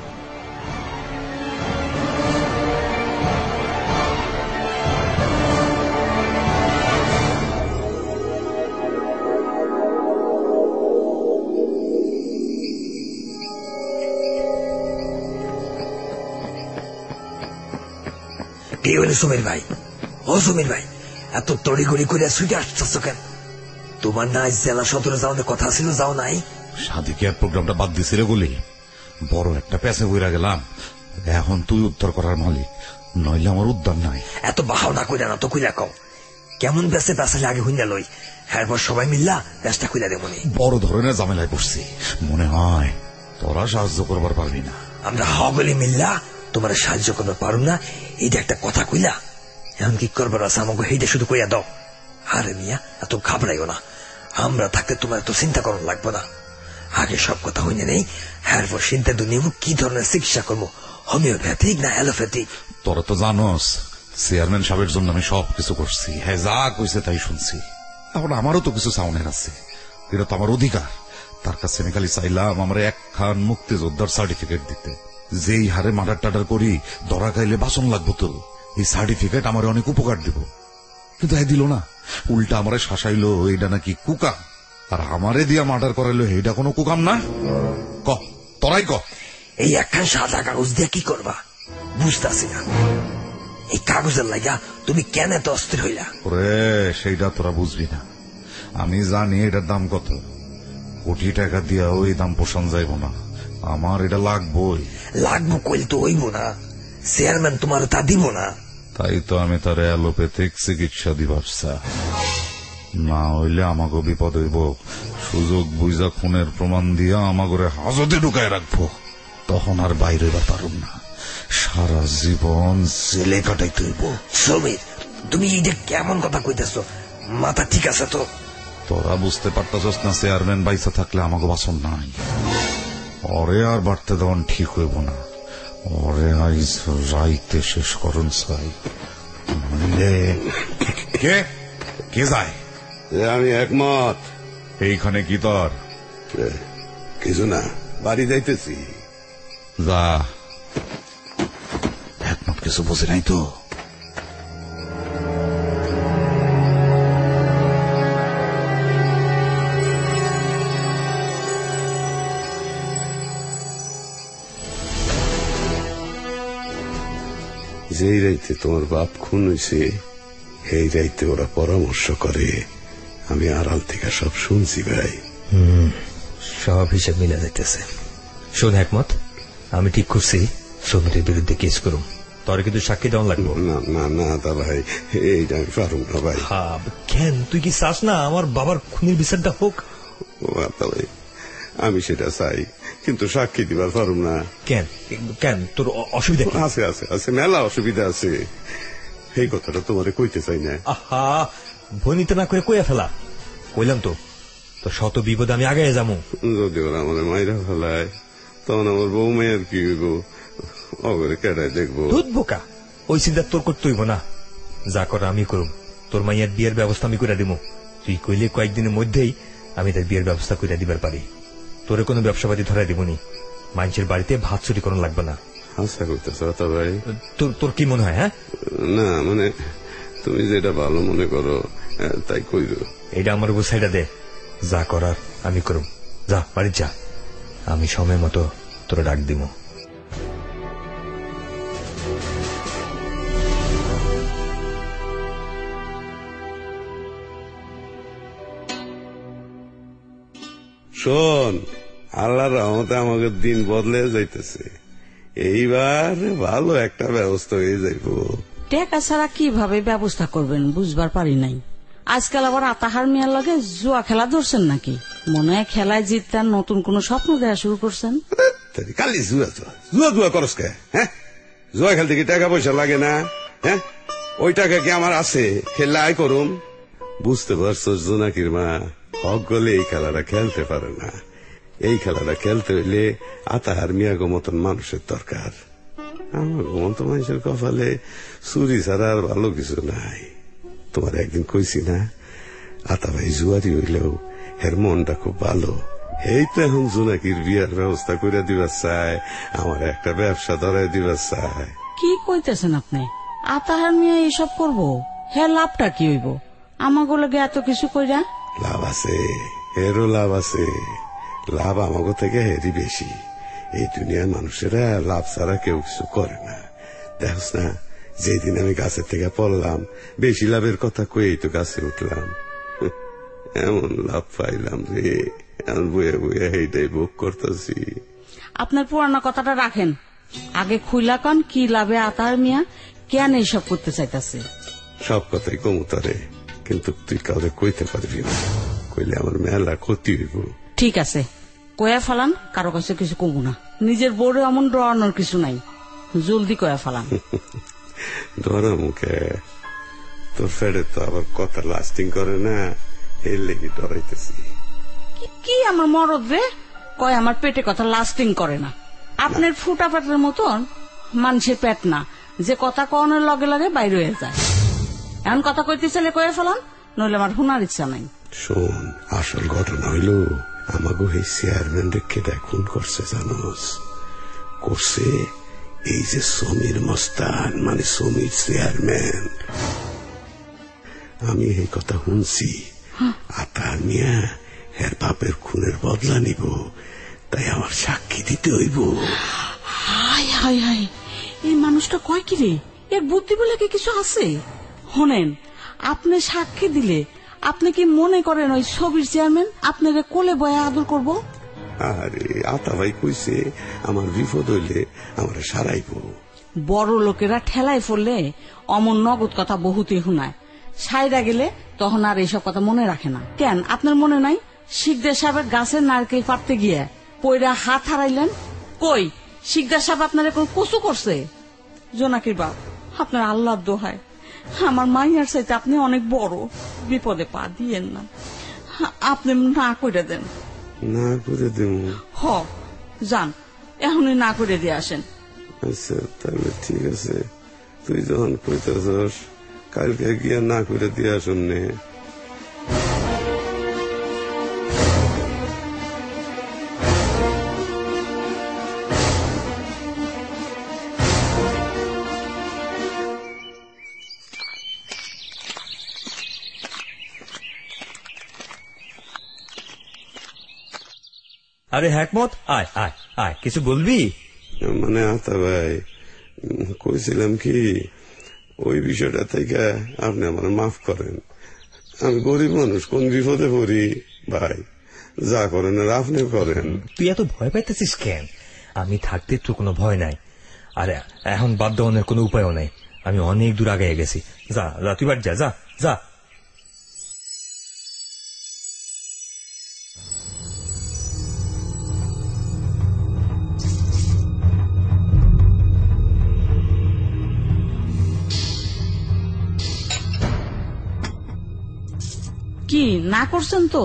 কে হইল সমীর ভাই? ও সমীর ভাই, এত তড়িঘড়ি করে ছুটে আসতেছ কেন? তোমার না জেলা সদরে যাওয়ার কথা ছিল, যাও নাই? সাদিকের প্রোগ্রামটা বাদ দিছিল বলে বড় একটা পেছে বইরা গেলাম। এখন তুই উত্তর করার মালিক, নইলে আমার উদ্ধার নাই। এত বাহাও না কইরা না তো কইরা কও, কেমন বেসে পেছালে আগে হইনা লই, এরপর সবাই মিল্লা বেসটা কইরা দেব। বড় ধরনের ঝামেলায় পড়ছি, মনে হয় তোরা সাহায্য করবার পারবি না। আমরা হগলি মিল্লা তোমার সাহায্য করতে পারো না, এইটা একটা কথা কইলা। এখন কি করবার আছে আমাকে সেইটা শুধু কইয়া দাও। আরে মিয়া এত ঘাবড়াইও না, আমরা থাকতে তোমার এত চিন্তা করার লাগবো না। আগে সব কথা হইনে নেই, এরপর চিন্তা দুনিয়া কি ধরনের চিকিৎসা করবো, হোমিওপ্যাথিক না অ্যালোপ্যাথিক। তোরা তো জানোস চেয়ারম্যান সাহেবের জন্য আমি সব কিছু করছি, হ্যাঁ যা কইছে তাই শুনছি। এখন আমারও তো কিছু সাউনের আছে, এটা তো আমার অধিকার। তার কাছে আমি খালি চাইলাম আমার একখান মুক্তিযোদ্ধার সার্টিফিকেট দিতে। যেই হারে মার্ডার টাডার করি ধরা খাইলে বাসন লাগবো, তো এই সার্টিফিকেট আমার অনেক উপকার দিব। কিন্তু হ্যাঁ দিল না, উল্টা আমারে শাসাইলো এইটা নাকি কুকাম, আর আমারে দিয়া মার্ডার করাইলো এইটা কোনো কুকাম না। ক তোরাই ক, এই একখান সাদা কাগজ দিয়ে কি করবা বুঝতেছি না। এই কাগজের লাগা তুমি কেন এত অস্থির হইলা? ওরে সেইটা তোরা বুঝবি না, আমি জানি এটার দাম কত। কোটি টাকা দিয়া ওই দাম পোষণ যাইব না, আমার এটা লাগবই। লাগবো কইল তো হইব না, চেয়ারম্যান তোমার তা দিব না। তাই তো আমি তার অ্যালোপ্যাথিক চিকিৎসা দিবার চাই, না হইলে আমাকে বিপদ হইব। সুযোগ বুঝা খুনের প্রমাণ দিয়া আমাকে হাজতে ঢুকায় রাখবো, তখন আর বাইরে হইবার পারুম না, সারা জীবন জেলে কাটাইতে হইব। সমীর তুমি এইটা কেমন কথা কইতেছ, মাথা ঠিক আছে তো? তোরা বুঝতে পারতাছস না চেয়ারম্যান বাইসা থাকলে আমাকে বাসন নাই, ওরে আর বাড়তে দেওয়ান ঠিক হইব না। ওরে আইজ রাইতে শেষ করুন চাই। কে কে যায়? আমি একমত। এইখানে কি তোর? কিছু না, বাড়ি যাইতেছি। যা, একমত কিছু বোঝে নাই তো। যেই রাইতে তোমার বাপ খুন হয়েছে সেই রাইতে ওরা পরামর্শ করে, আমি আড়াল থেকে সব শুনছি ভাই। হম সব হিসেব মিলে যাইতেছে। শোন একমত, আমি ঠিক করছি সমীরের বিরুদ্ধে কেস করুম, তোর কিন্তু সাক্ষী দেওয়া লাগবে। না না না তা ভাই, এইটা আমি পারুম না ভাই। কেন তুই কি চাস না আমার বাবার খুনের বিচারটা হোক? ভাই আমি সেটা চাই, কিন্তু সাক্ষী দিবার পারুম না। কেন কেন তোর অসুবিধা আছে? আছে আছে মেলা অসুবিধা আছে, এই কথাটা তোমারে কইতে চাই না। আহা ভনিতে না করে কইয়া ফেলা। কইলাম তো তো শত বিপদে আমি আগে যাবো। যদি ওরা আমার মাইরা ফেলায় তখন আমার বউ মেয়ের কি হইব, অগরে কেটায় দেখবো। দুধ বোকা, ওই চিন্তা তোর করতে হইব না, যা করা আমি করুম। তোর মাইয়ার বিয়ের ব্যবস্থা আমি করে দিব, তুই কইলে কয়েকদিনের মধ্যেই আমি তার বিয়ের ব্যবস্থা করে দিবার পারি। তোরে কোনো ব্যবসাপাতি ধরাই দিবনি, মানুষের বাড়িতে ভাত চুরি করানো লাগবে না। আশা করতেছ ভাই? তোর তোর কি মনে হয়? হ্যাঁ না মানে তুমি যেটা ভালো মনে করো তাই কইরো। এইটা আমার উপর সাইডা দে, যা করার আমি করুম। যা বাড়ি যা, আমি সময় মতো তোরা ডাক দিব। শোন, আল্লাহর রহমতে আমাকে দিন বদলে যাইতেছে, এইবার ভালো একটা ব্যবস্থা হয়ে যাইব। টাকা ছাড়া কিভাবে ব্যবস্থা করবেন বুঝবার পারি নাই। আজকাল আবার আতাহার মিয়ার লগে জুয়া খেলা ধরছেন নাকি? মনে হয় খেলায় জিততেন, নতুন কোন স্বপ্ন দেওয়া শুরু করছেন। কালি জুয়া জুয়া জুয়া জুয়া করস কে? হ্যাঁ, জুয়া খেলতে কি টাকা পয়সা লাগে না? হ্যাঁ, ওই টাকা কি আমার আছে? খেললে আয় করুম। বুঝতে পারছো জোনাকির মা, হক গলে এই খেলাটা খেলতে পারে না। এই খেলাটা খেলতে হইলে আতাহার মিয়াগো মতন মানুষের দরকার। আমার মতো মানুষের কপালে চুরি ছাড়া আর ভালো কিছু নাই। তোমার একদিন কইছি না, আতা ভাই জুয়ারি হইলেও এর মনটা খুব ভালো। এই তো এখন জোনাকির বিয়ার ব্যবস্থা করে দিবার চায়, আমার একটা ব্যবসা ধরাই দিবার চায়। কি কইতেছেন আপনি? আতাহার মিয়া এসব করবো? হ্যাঁ, লাভটা কি হইব? আমাগো লগে এত কিছু কইরা? লাভ আছে, এরও লাভ আছে। লাভ আমাগো থেকে হেরি বেশি। এই দুনিয়ার মানুষেরা লাভ ছাড়া কেউ কিছু করে না। দেখস না, যেদিন আমি গাছের থেকে পড়লাম, বেশি লাভের কথা কয়েই তো গাছে উঠলাম। এমন লাভ পাইলাম রে, এমন বইয়া বইয়া এইটাই ভোগ করতেছি। আপনার পুরানো কথাটা রাখেন, আগে খুইলা কন কি লাভে আতাহার মিয়া কেন এইসব করতে চাইতেছে? সব কথাই কমুতারে, কিন্তু তুই কাউরে কইতে পারবি না। কইলে আমার মেলা ক্ষতি হইব। ঠিক আছে, কয়া ফালান, কারো কাছে কিছু কমু না। নিজের বড় এমন ডরানোর কিছু নাই, জলদি কয়া ফালান। ডরা মুখে তোর ফেডে তো আবার কথা লাস্টিং করে না, এর লেগে ডরাইতেছি। কি আমার মরদ রে কয় আমার পেটে কথা লাস্টিং করে না? আপনার ফুটা পেটের মতন মানুষের পেট না যে কথা কনের লগে লগে বাইরে হয়ে যায়। এমন কথা কইতে চাইলে কয়ে ফেলান, নইলে আমার শোনার ইচ্ছা নাই। শোন, আসল ঘটনা হইল আমাকে এই চেয়ারম্যান রেখে খুন করছে জানোস? করছে এই যে সমীর মস্তান, মানে সমীর চেয়ারম্যান। আমি এই কথা শুনছি। আতাহার মিয়া এর বাপের খুনের বদলা নিব, তাই আমার সাক্ষী দিতে হইব। হাই হাই হাই, এই মানুষটা কয় কি রে? এর বুদ্ধি বলে কি কিছু আছে? শোনেন, আপনি সাক্ষী দিলে আপনি কি মনে করেন ওই ছবির চেয়ারম্যান আপনারা কোলে বয়ে আদর করব? আরে আতা ভাই কইছে আমার বিপদ হইলে আমার সারাইব। বড় লোকেরা ঠেলায় পড়লে অমন নগদ কথা বহুতই শুনায়, সাইরা গেলে তখন আর এইসব কথা মনে রাখে না। কেন আপনার মনে নাই শিকদার সাহেবের গাছের নারকেল পাড়তে গিয়ে পয়রা হাত হারাইলেন? কই শিকদার সাহেব আপনারা কোন কচু করছে? জোনাকির বাপ, আপনার আল্লাহর দোহাই, আমার মাইয়ার চাইতে আপনি অনেক বড়, বিপদে পা দিয়েন না। আপনি না করে দেন। না করে দেব? হ, যান এখনই না করে দিয়ে আসেন। আচ্ছা তাহলে ঠিক আছে, তুই যখন কইতেছস কালকে গিয়া না করে দিয়ে আসুন নে। আরে হ্যাকমত, আয় আয় আয়, কিছু বলবি? মানে আতা ভাই, কইছিলাম কি, ওই বিষয়টা থেকে আপনি আমার মাফ করেন। আমি গরিব মানুষ, কোন বিপদে পড়ি ভাই, যা করেন আর আপনি করেন। তুই এত ভয় পাইতেছিস কেন? আমি থাকতে তো কোনো ভয় নাই, আর এখন বাদ দেওয়ানোর কোনো উপায়ও নাই। আমি অনেক দূর আগে গেছি। যা যা, তুই বাড়ি যা, যা যা। কি না করছেন তো?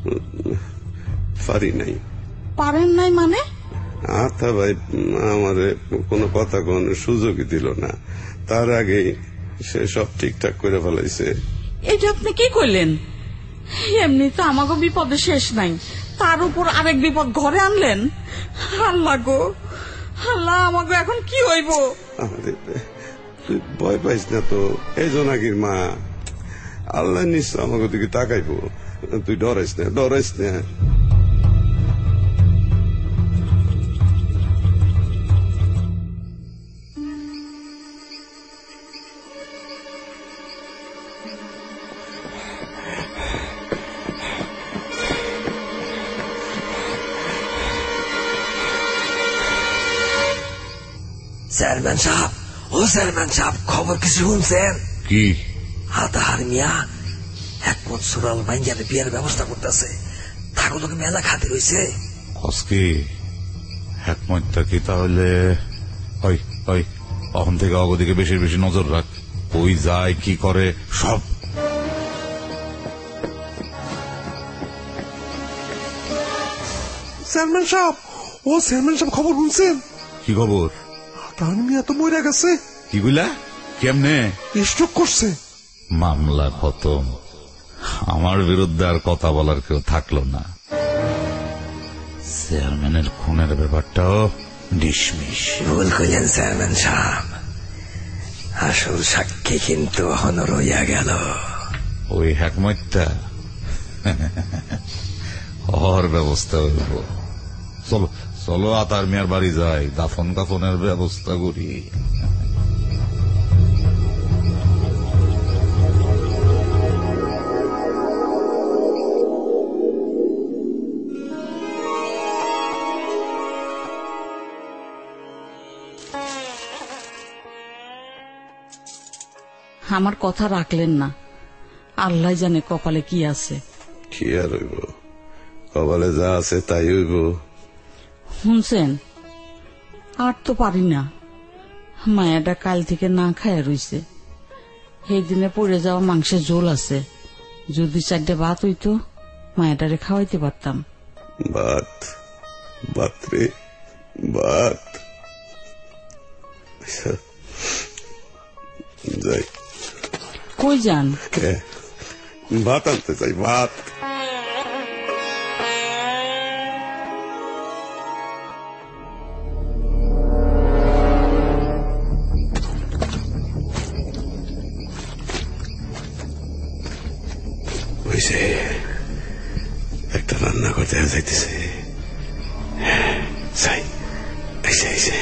পারি নাই। পারেন নাই মানে? আতা ভাই আমার কোনো কথা কোনের সুযোগই দিল না, তার আগে সে সব ঠিকঠাক করে ফেলাইছে। এটা আপনি কি করলেন? এমনি তো আমাকে বিপদে শেষ নাই, তার উপর আরেক বিপদ ঘরে আনলেন। আল্লাহ গো আল্লাহ, আমাকে এখন কি হইব? আরে তুই ভয় পাইস না তো, এই জোনাকির মা, আল্লাহ নিশ্চয় আমাকে দিকে তাকাইব। তুই ডরাইস না, ডরাইস না। চেয়ারম্যান সাহেব, ও চেয়ারম্যান সাহেব, খবর কিছু শুনছেন? কি? আতাহার মিয়া সম্পদ সুরাল মাইঞ্জারে বিয়ের ব্যবস্থা করতেছে, থাকো তোকে মেলা খাতে রয়েছে। কসকি একমতটা কি তাহলে ওই ওই অহন থেকে অগদিকে বেশি বেশি নজর রাখ, ওই যায় কি করে সব। চেয়ারম্যান সাহেব, ও চেয়ারম্যান সাহেব খবর শুনছেন? কি খবর? তার মিয়া তো মরে গেছে। কি বইলা? কেমনে? স্ট্রোক করছে। মামলা খতম, আমার বিরুদ্ধে আর কথা বলার কেউ থাকলো না। চেয়ারম্যানের খুনের ব্যাপারটাও ডিসমিস। ভুল কইলেন চেয়ারম্যান সাহেব, আসল সাক্ষী কিন্তু এখনো রইয়া গেল। ওই হ্যাকমতটা হওয়ার ব্যবস্থা হইব। চলো চলো আতার মিয়ার বাড়ি যাই, দাফন কাফনের ব্যবস্থা করি। আমার কথা রাখলেন না, আল্লাহ জানে কপালে কি আছে। কি আর হইব, কপালে যা আছে তাই হইব। শুনছেন, আর তো পারি না, মায়াটা কাল থেকে না খায় রইছে। সেই দিনে পড়ে যাওয়া মাংসের ঝোল আছে, যদি চারটে ভাত হইতো মায়াটারে খাওয়াইতে পারতাম। ভাত? ভাত রে ভাত। যাই। কই যান? ভাত আনতে চাই, ভাত। একটা রান্না করতে যাইতেছে, যাই। আইসে আইসে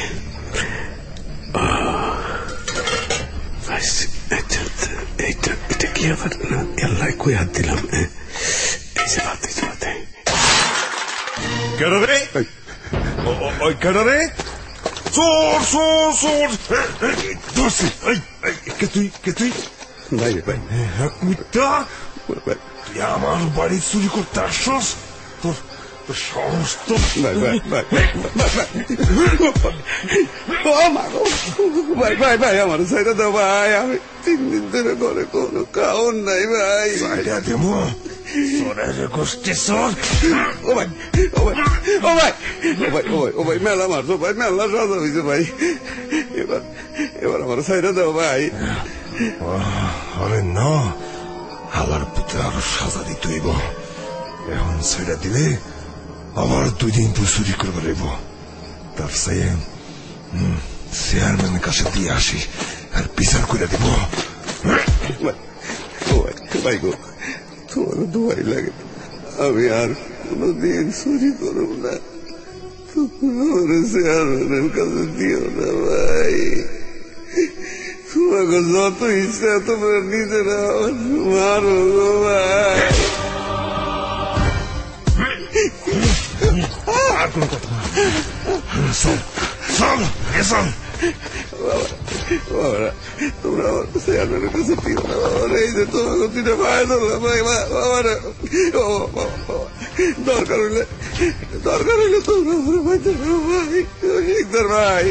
এইটা এটা কি আবার না, এল্লাই কই হাত দিলাম। এই যে ভাত দিতে ভাতে কেন রে? ওই কেন রে? চোর চোর চোর ধরছি। কে তুই? কে তুই? ভাই রে ভাই, এক মিথ্যা, তুই আমার বাড়ি চুরি করতে আসছস? তোর তোর সমস্ত ভাই ভাই ভাই ভাই ভাই ভাই আমার সাইডে দাও ভাই, আমি তিন দিন ধরে ঘরে কোনো খাওন নাই ভাই। দেবো চোরের গোষ্ঠী চোর। ও ভাই ও ভাই ও ভাই ও ভাই ও ভাই ও ভাই মেলা মারছো ভাই, মেলা সাজা হয়েছে ভাই। এবার এবার আমার সাইডে দাও ভাই। আরে না, হালার পুত্র আরো সাজা দিতে হইব। এখন ছেড়ে দিলে আবার দুই দিন তো চুরি করবে রইব। তার চাই চেয়ারম্যানের কাছে দিয়ে আসি আর বিচার করে দেব। ভাই গো, তোমার দোয়াই লাগে, আমি আর কোনদিন চুরি করব না। তোমার চেয়ারম্যানের কাছে দিও না ভাই। তোমাকে যত ইচ্ছা তোমরা নিজেরা মারো গো ভাই। আর কোন কথা চল চল এসন। বাবারা তোমরা আমার চেয়ারম্যানের কাছে দিও না বাবার, এই যে তোমাকে তিনটা ভাই ধরলাম ভাই বাবারা। দরকার হইলে দরকার হইলে তোমরা আমার ভাই ভাই শিকদার ভাই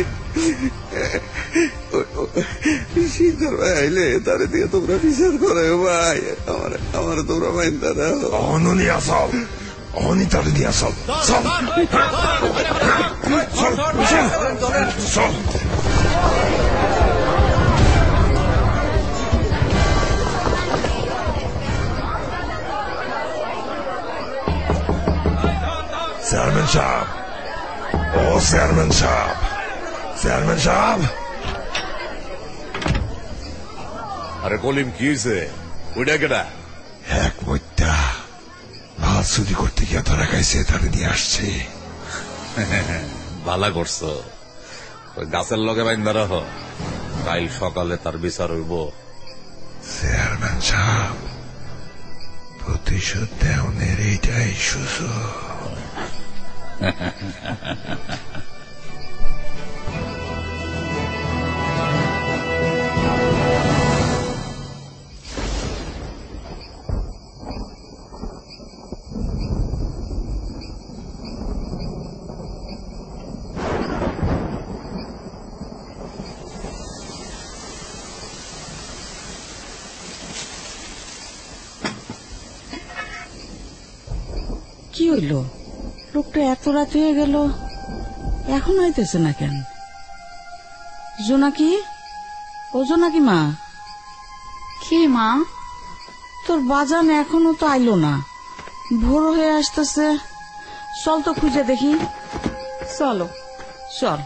শিকদার ভাই আইলে তারে দিয়ে তোমরা বিচার করে ভাই। আমার আমার তোমরা মাইন দাদা অননি আসাল, অনি তারে দিয়ে আসাল। চল চল। চেয়ারম্যান সাহেব, ও চেয়ারম্যান সাহেব, চেয়ারম্যান সাহেব। আরে কলিম কি হয়েছে? ওইটা কেটা? এক মধ্যা ভাত চুরি করতে গিয়ে ধরা খাইছে, তারে নিয়ে আসছে। ভালা করছো, ওই গাছের লগে বাইন্দা রাখ, কাল সকালে তার বিচার হইব। চেয়ারম্যান সাহেব, প্রতিশোধ দেওয়ানের এইটাই সুযোগ। হইল? লোকটা এত রাত হয়ে গেল, এখন আইতেছে না কেন? জোনাকি, ও জোনাকি মা। কি মা? তোর বাজান এখনো তো আইলো না, ভোর হয়ে আসতেছে। চল তো খুঁজে দেখি। চলো চল।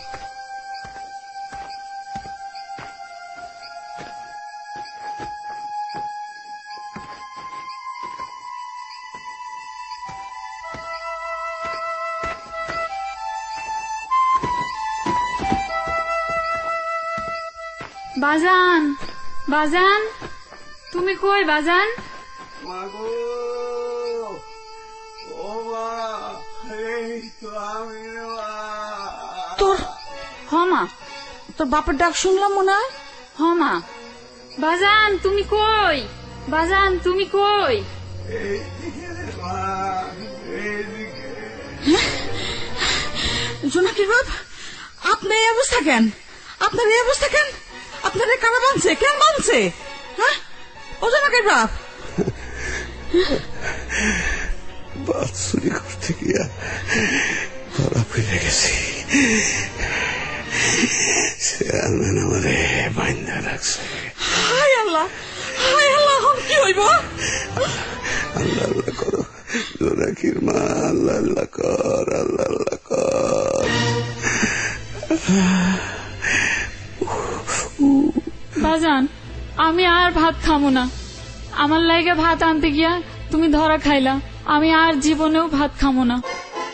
বাজান, বাজান, তুমি কই বাজান? তোর হমা, তোর বাপের ডাক শুনলাম মনে হয়। হমা, বাজান তুমি কই? বাজান তুমি কই? জোনাকির বাপ, আপনার এই অবস্থা কেন? আপনার এই অবস্থা কেন? আপনার কারা বানছে? কেন বানছে? হ্যাঁ, ও জোনাকির বাপ। বাদ চুরি করতে গিয়া ধরা পড়ে গেছি। চেয়ারম্যান আমারে বাইন্ধা রাখছে। হায় আল্লাহ, হায় আল্লাহ, এখন কি হইব? আল্লাহ আল্লাহ করো জোনাকির মা, আল্লাহ আল্লাহ কর, আল্লাহ আল্লাহ কর। বাজান, আমি আর ভাত খামো না। আমার লাইগে ভাত আনতে গিয়া তুমি ধরা খাইলা, আমি আর জীবনেও ভাত খামো না।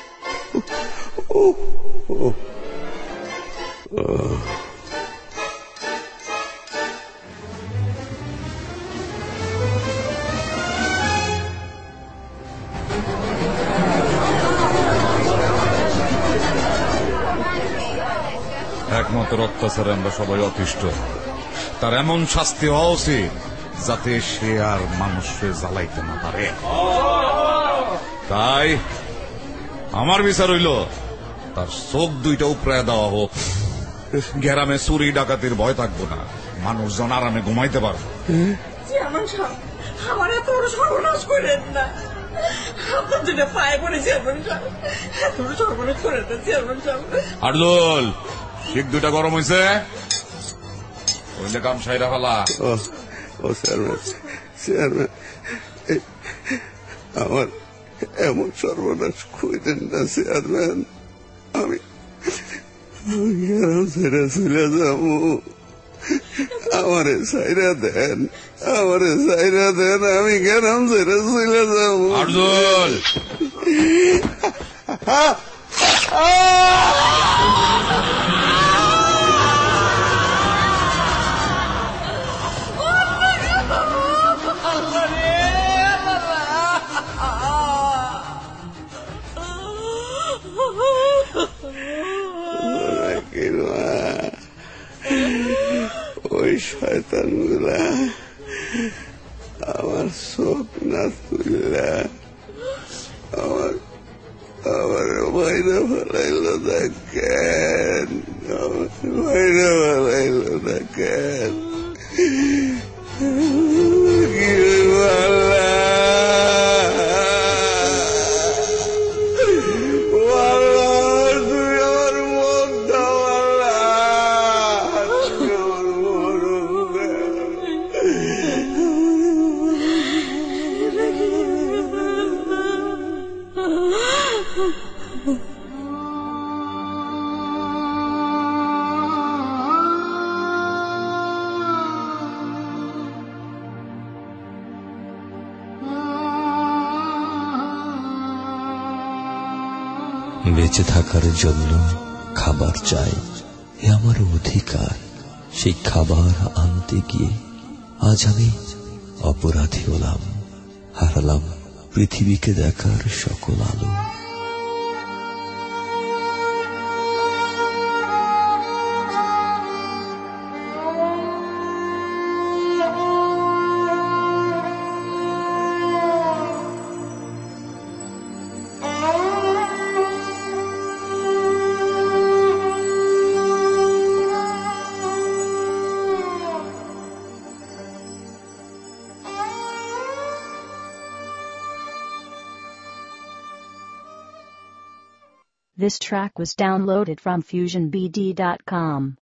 একমাত্র অত্যাচারে আমরা সবাই অতিষ্ঠ। তার এমন শাস্তি হওয়া উচিত যাতে সে আর মানুষকে জ্বালাইতে না পারে। তাই আমার বিচার হইল তার চোখ দুইটা উপরে দেওয়া হোক। গ্রামে চুরি ডাকাতির ভয় থাকবো না, মানুষজন আরামে ঘুমাইতে পারবো। আমার এত বড় সর্বনাশ করেন না, আপনার যেটা পায়ে পড়ে চেয়ারম্যান সাহেব, এত বড় সর্বনাশ করেন না চেয়ারম্যান সাহেব। আরদুল, শিখ দুইটা গরম হয়েছে, ওইলে কাম সাইরা ফেলা। ও চেয়ারম্যান, চেয়ারম্যান, আমার এমন সর্বনাশ করেন না চেয়ারম্যান। আমি গ্রাম ছেড়ে চলে যাব, আমারে সাইরা দেন, আমারে সাইরা দেন, আমি গ্রাম ছেড়ে চলে যাব। আরদুল, ওই শয়তান গুলা আমার চোখ না তুললা আমার আমার বাইরে ফেলাইল দেখেন, আমার বাইরে ফেলাইল দেখেন। কি বলা বেঁচে থাকার জন্য খাবার চাই, এ আমার অধিকার। সেই খাবার আনতে গিয়ে আজ আমি অপরাধী হলাম, হারালাম পৃথিবীকে দেখার সকল আলো। This track was downloaded from fusion b d dot com.